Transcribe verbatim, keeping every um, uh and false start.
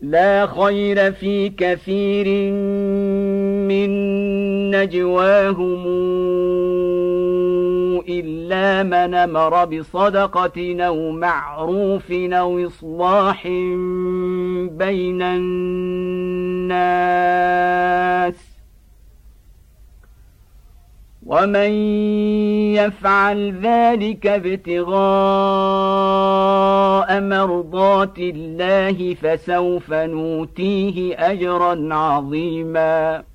لا خير في كثير من نجواهم إلا من أمر بصدقة أو معروف أو إصلاح بين الناس ومن يفعل ذلك ابتغاء مرضات الله فسوف نؤتيه أجرا عظيما